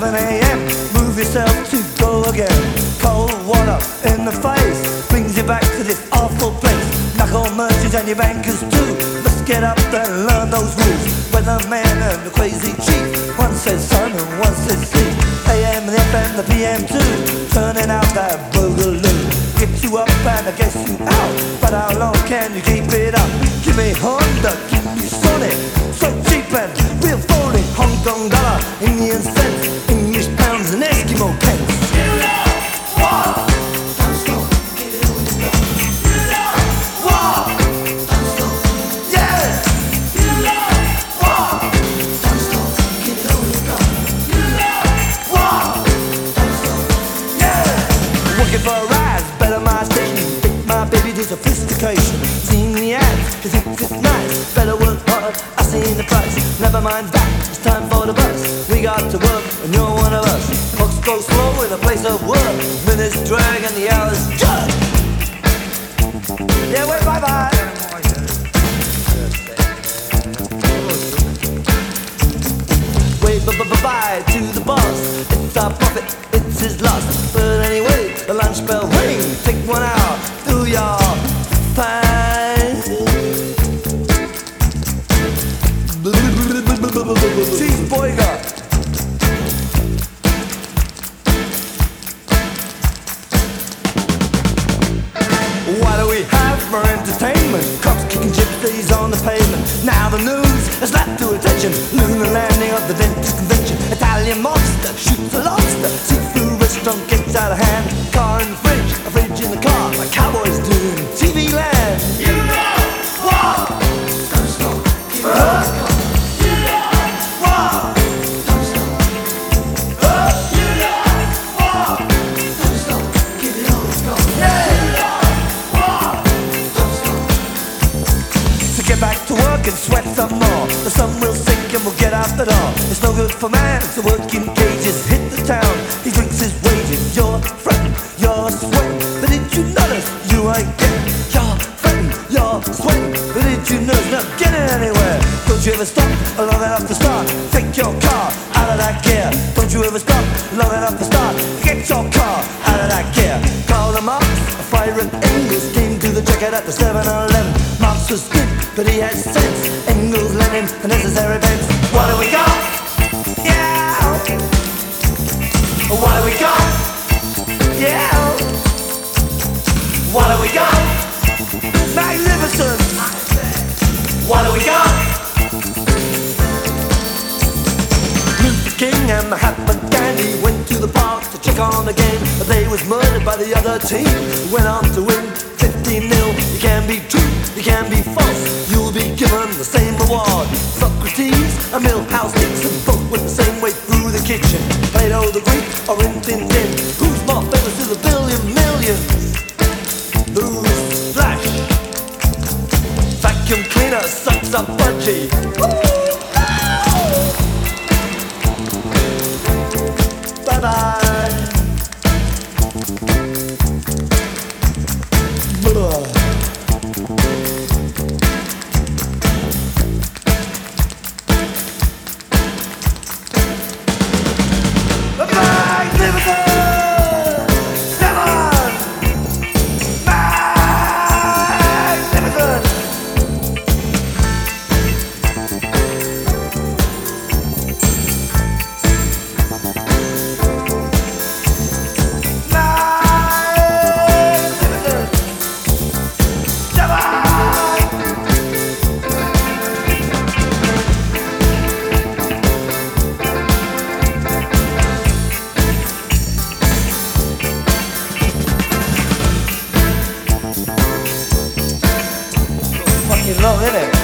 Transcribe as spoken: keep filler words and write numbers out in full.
eleven a m Move yourself to go again. Cold water in the face brings you back to this awful place. Knuckle merchants and your bankers too must get up and learn those rules. Weatherman and the crazy chief, one says sun and one says sleep. A M, the F M, the P M too, turning out that boogaloo. Get you up and I guess you out, but how long can you keep it up? Give me Honda, give me Sonic, so cheap and real phony. Hong Kong dollar, Indian cents, English pounds and Eskimo pence. You know what? Don't stop, get it on the go. You know what? Don't stop, yeah. You know what? Don't stop, get it on the go. You know what? Don't stop, yeah. Working for a rise, better my station. Take my baby to sophistication. Seen the ads, cause it's nice. Better work hard, I seen the price. Never mind that, it's time for the bus. We got to work and you're one of us. Clocks go slow in a place of work. Minutes drag and the hours judge. Yeah, wait, bye bye. Wait, bye-bye to the boss. It's our profit, it's his loss. But anyway, the lunch bell ring. Take one out, do your fine. Cheese boy got. What do we have for entertainment? Cops kicking gypsies on the pavement. Now the news has slapped to attention. Lunar landing of the dentist convention. Italian monster shoots a lobster. Seafood restaurant gets out of hand. Car in the fridge, a fridge in the car. Like cowboys do in T V land. You know what? Don't stop, keep it on. You know what? Don't stop. You know what? Don't stop, keep it on. Yeah. Get back to work and sweat some more. The sun will sink and we'll get out the door. It's no good for man to work in cages. Hit the town, he drinks his wages. You're fretting, you're sweating, but did you notice you ain't getting? You're fretting, you're sweating, but did you notice not getting anywhere? Don't you ever stop long enough to start? Take your car out of that gear. Don't you ever stop long enough to start? Get your car out of that gear. Karl Marx, a fire and Engels came to the checkout at the seven eleven. Marx was good, but he had sense. Engels, Lenin, the necessary bends. What do we got? Yeah. What do we got? Yeah. What do we got? Magnificent. What do we got? Luther King and Mahatma Gandhi went to the park to check on the game, but they was murdered by the other team. Went on to win fifteen nil. You can be true, you can be false. You'll be given the same reward. Socrates and Milhouse Dixon both went the same way through the kitchen. Plato the Greek or Rin Tin Tin. Who's more famous to the billion millions? Who's Flash? Vacuum cleaner sucks up budgie. Bye bye. Fucking long, isn't it?